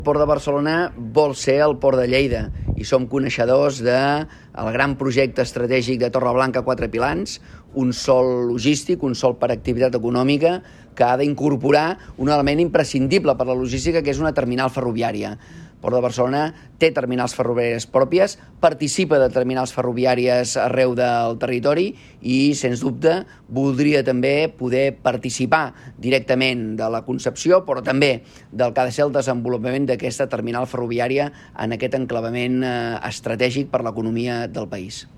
El Port de Barcelona vol ser el Port de Lleida i som coneixedors del gran projecte estratègic de Torreblanca Quatre Pilans, un sol logístic, un sol per activitat econòmica que ha d'incorporar un element imprescindible per la logística, que és una terminal ferroviària. El Port de Barcelona té terminals ferroviàries pròpies, participa de terminals ferroviàries arreu del territori i, sens dubte, voldria també poder participar directament de la concepció, però també del que ha de ser el desenvolupament d'aquesta terminal ferroviària en aquest enclavament estratègic per l'economia del país.